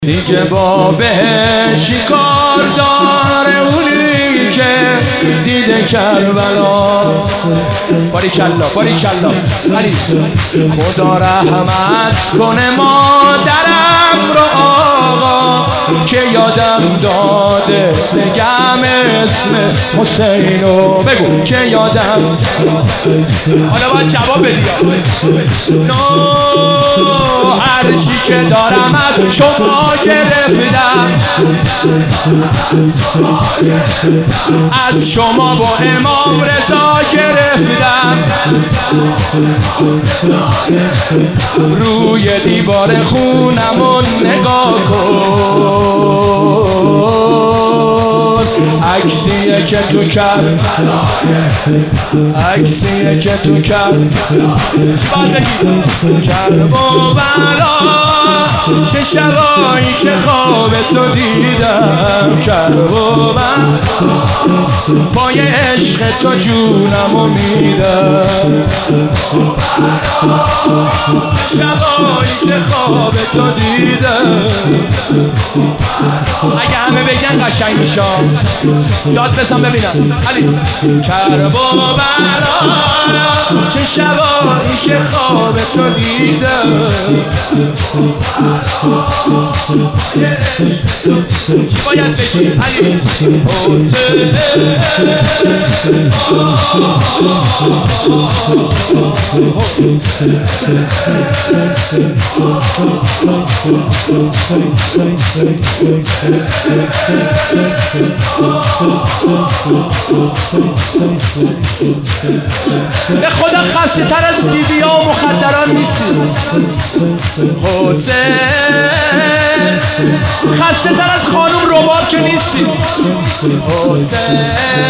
دیگه با بهش کار داره اونی که دیده کربلا. باریکلا علی خدا رحمت کنه مادرم رو آقا که یادم داده بگم اسم حسینو. بگو که یادم حالا باید جواب بدی. هرچی که دارم از شما گرفتم، از شما با امام رضا گرفتم. روی دیوار خونمون نگاه کن، عکسیه که تو کرد، عکسیه که تو کرد کربلا. چه شبایی که خواب تو دیدم کربلا، پای عشق تو جونمو میدم. چه شبایی که خواب تو دیدم. اگه همه بگن قشنگ میشه، داد بزن ببینم علی. کربلا چه شبایی که خواب تو دیدم. چی باید بگی علی؟ به خدا خسته تر از بیبی ها و مخدران نیستی حسین، خسته تر از خانوم رباب که نیستی حسین.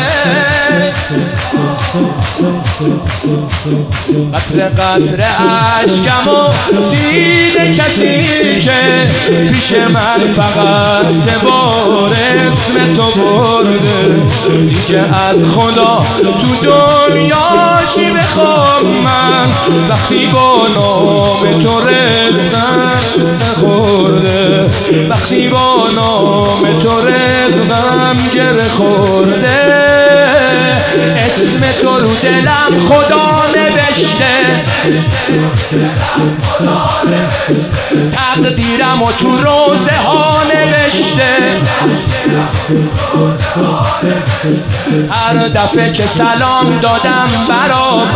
قطره قطره عشقمو دیده کسی که پیش من فقط سه بار اسم تو برده. دیگه از خدا تو دنیا چی بخوام من، وقتی با نام تو رزقم خورده. وقتی با نام تو رزقم گره خورده. اسم تو رو دلم خدا نوشته، تقدیرم و تو روزه ها نوشته. هر دفعه که سلام دادم برآمد،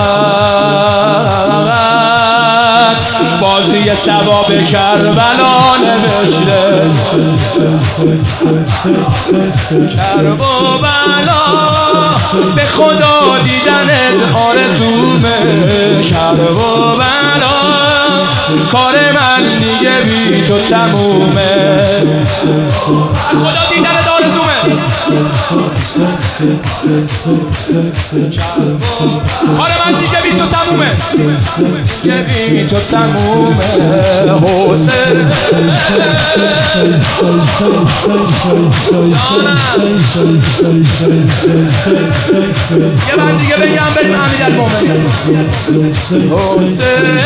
بازی ثواب کربلا نوشته. کربلا به خدا دیدنت آرزومه. کربلا کار من دیگه بی تو تمومه. خدا دیدنت آرزومه. کار من دیگه بی تو تمومه. دیگه بی تو تمومه حسین. یه من دیگه بگم بریم امیرالمومنین حسین.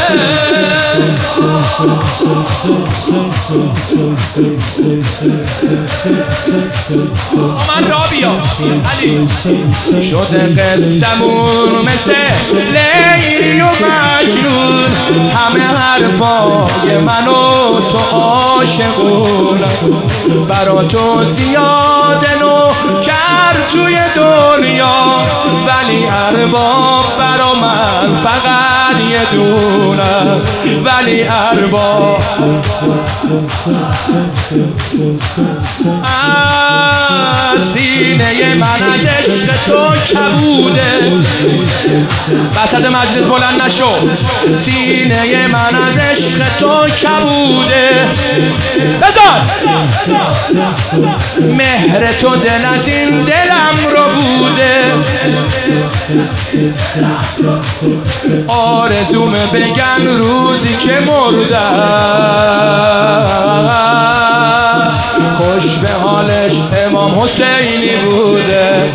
من را بیا علی. شده قصمون مثل لیلی و مجنون، همه حرفای من و تو عاشقونم. برا تو زیاده نوکر توی دنیا، ولی ارباب برا من فقط یه دونم. ولی ارباب سینه من از عشق تو کبوده. وسط مجلس بلند نشو. سینه من از عشق تو کبوده. بزن مهر تو دل از این دلم رو بوده. آرزومه بگن روزی که مردم، خوش به حالش امام حسینی بوده،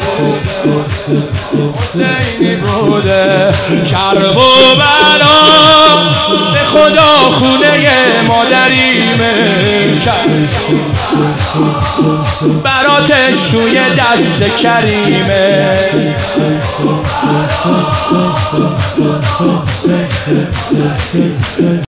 حسینی بوده. کرب و بلا به خدا خونه مادریمه، براتش توی دست کریمه.